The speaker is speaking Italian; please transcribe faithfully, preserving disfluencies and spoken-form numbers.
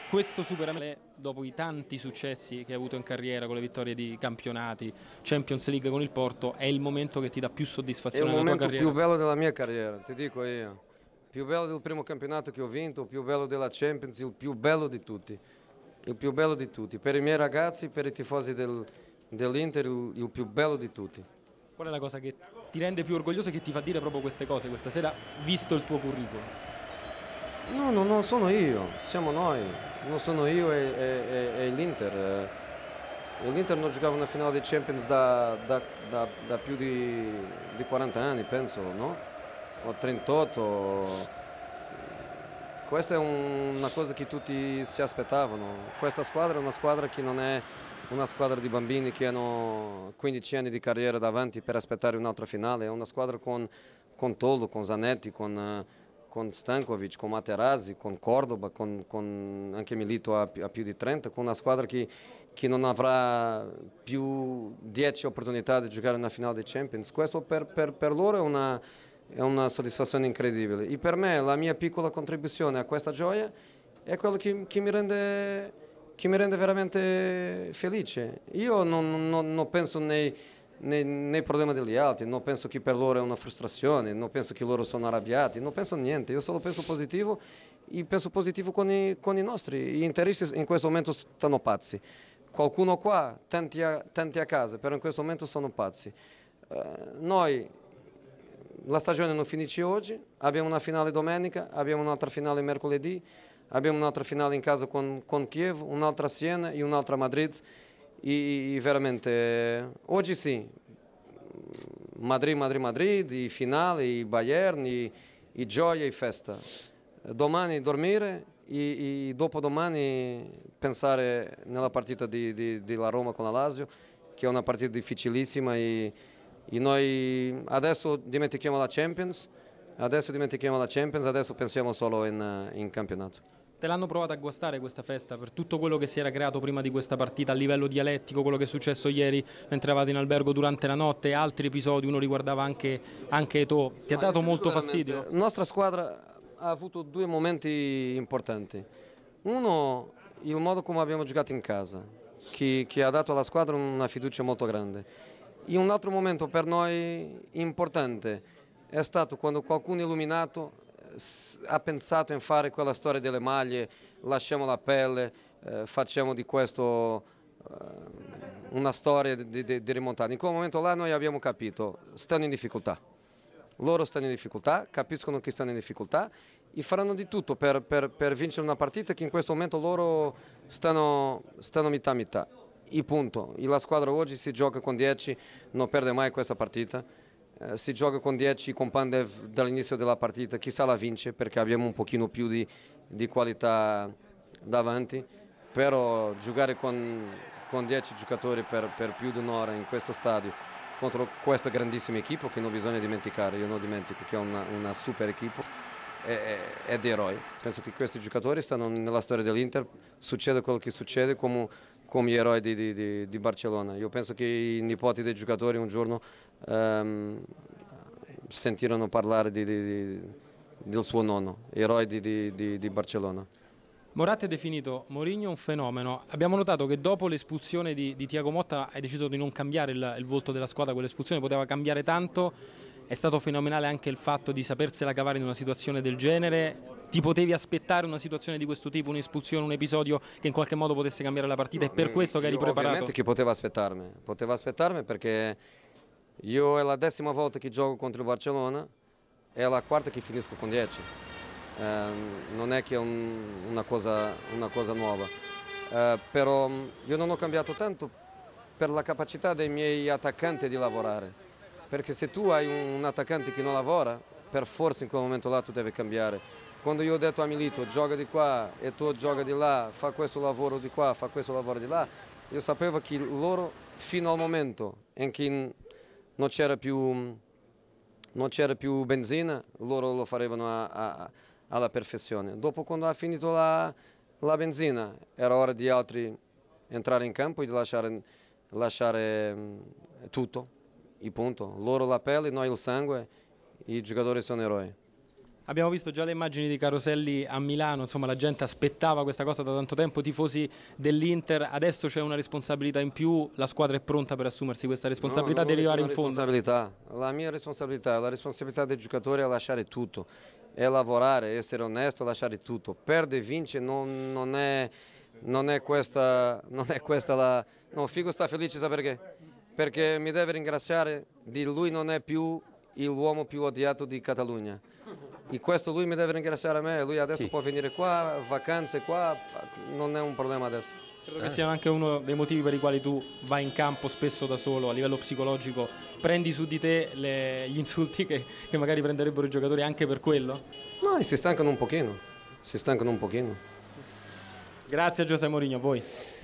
questo superamento, dopo i tanti successi che hai avuto in carriera con le vittorie di campionati, Champions League con il Porto, è il momento che ti dà più È il soddisfazione nella tua momento più carriera? bello della mia carriera, ti dico io. Più bello del primo campionato che ho vinto, il più bello della Champions, il più bello di tutti. Il più bello di tutti. Per i miei ragazzi, per i tifosi del- dell'Inter, il, il più bello di tutti. Qual è la cosa che ti rende più orgoglioso e che ti fa dire proprio queste cose questa sera, visto il tuo curriculum? No, no, non sono io, siamo noi. Non sono io e, e- e- e l'Inter. Eh, L'Inter non giocava una finale di Champions da, da- da- da più di, di quaranta anni, penso, no? O trentotto. Questa è un- una cosa che tutti si aspettavano. Questa squadra è una squadra che non è una squadra di bambini che hanno quindici anni di carriera davanti per aspettare un'altra finale. È una squadra con, con Toldo, con Zanetti, con, eh, con Stankovic, con Materazzi, con Cordoba, con, con anche Milito a, pi- a più di trenta, con una squadra che, che non avrà più dieci opportunità di giocare una finale di Champions. Questo per, per- per loro è una, è una soddisfazione incredibile. E per me la mia piccola contribuzione a questa gioia è quello che, che mi rende, che mi rende veramente felice. Io non, non- non penso nei, nei, nei problemi degli altri, non penso che per loro è una frustrazione, non penso che loro sono arrabbiati, non penso niente, io solo penso positivo e penso positivo con i, con i nostri. Gli interisti in questo momento stanno pazzi. Qualcuno qua, tanti a, tanti a casa, però in questo momento sono pazzi. Eh, noi la stagione non finisce oggi, abbiamo una finale domenica, abbiamo un'altra finale mercoledì, abbiamo un'altra finale in casa con, con Kiev, un'altra a Siena e un'altra a Madrid. E, e veramente eh, oggi sì, Madrid, Madrid, Madrid, e finale, e Bayern, e, e gioia e festa. Domani dormire e, e dopodomani pensare nella partita di, di, di la Roma con la Lazio, che è una partita difficilissima e, e noi adesso dimentichiamo la Champions, adesso dimentichiamo la Champions, adesso pensiamo solo in, in campionato. Te l'hanno provata a guastare questa festa per tutto quello che si era creato prima di questa partita a livello dialettico, quello che è successo ieri mentre eravate in albergo durante la notte, altri episodi, uno riguardava anche, anche Eto'o. Ti ha No, io dato ti dico molto veramente, fastidio? la nostra squadra ha avuto due momenti importanti. Uno, il modo come abbiamo giocato in casa, che, che ha dato alla squadra una fiducia molto grande. E un altro momento per noi importante è stato quando qualcuno illuminato eh, s- ha pensato in fare quella storia delle maglie, lasciamo la pelle, eh, facciamo di questo eh, una storia di, di, di rimontata. In quel momento là noi abbiamo capito, stanno in difficoltà. Loro stanno in difficoltà, capiscono che stanno in difficoltà e faranno di tutto per, per- per vincere una partita che in questo momento loro stanno, stanno metà metà. E punto. E la squadra oggi si gioca con dieci, non perde mai questa partita. Eh, si gioca con dieci con Pandev dall'inizio della partita, chissà la vince perché abbiamo un pochino più di, di qualità davanti, però giocare con, con dieci giocatori per, per più di un'ora in questo stadio contro questa grandissima equipe che non bisogna dimenticare, io non dimentico che è una, una super equipe, è, è, è di eroi. Penso che questi giocatori stanno nella storia dell'Inter, succede quello che succede come, come gli eroi di, di, di, di Barcellona. Io penso che i nipoti dei giocatori un giorno ehm, sentirono parlare di, di, di, del suo nonno, eroi di, di, di, di Barcellona. Moratti ha definito Mourinho un fenomeno. Abbiamo notato che dopo l'espulsione di, di Thiago Motta hai deciso di non cambiare il, il volto della squadra, quell'espulsione poteva cambiare tanto. È stato fenomenale anche il fatto di sapersela cavare in una situazione del genere. Ti potevi aspettare una situazione di questo tipo, un'espulsione, un episodio che in qualche modo potesse cambiare la partita? È No, per questo che eri io preparato? ovviamente che potevo aspettarmi, potevo aspettarmi perché io è la decima volta che gioco contro il Barcellona, è la quarta che finisco con dieci. Ehm, non è che è un- una cosa, una cosa nuova. Eh, però mh, io non ho cambiato tanto per la capacità dei miei attaccanti di lavorare. Perché se tu hai un, un attaccante che non lavora, per forza in quel momento là tu devi cambiare. Quando io ho detto a Milito gioca di qua e tu gioca di là, fa questo lavoro di qua, fa questo lavoro di là, io sapevo che loro fino al momento in cui non c'era più, non c'era più benzina, loro lo facevano a- a- alla perfezione. Dopo quando ha finito la, la benzina era ora di altri entrare in campo e di lasciare, lasciare mm, tutto, e punto. Loro la pelle, noi il sangue, i giocatori sono eroi. Abbiamo visto già le immagini di Caroselli a Milano, insomma la gente aspettava questa cosa da tanto tempo, tifosi dell'Inter, adesso c'è una responsabilità in più, la squadra è pronta per assumersi questa responsabilità No, di non arrivare in nessuna fondo. responsabilità. La mia responsabilità, la responsabilità del giocatore è lasciare tutto, è lavorare, essere onesto, lasciare tutto. Perde, vince, non, non è, non è questa, non è questa la... No, Figo sta felice, sa perché? Perché mi deve ringraziare di lui non è più l'uomo più odiato di Catalogna. E questo lui mi deve ringraziare a me, lui adesso Sì. può venire qua, vacanze qua, non è un problema adesso. Credo che sia anche uno dei motivi per i quali tu vai in campo spesso da solo, a livello psicologico, prendi su di te le- gli insulti che, che magari prenderebbero i giocatori anche per quello? No, si stancano un pochino, si stancano un pochino. Grazie a José Mourinho, a voi.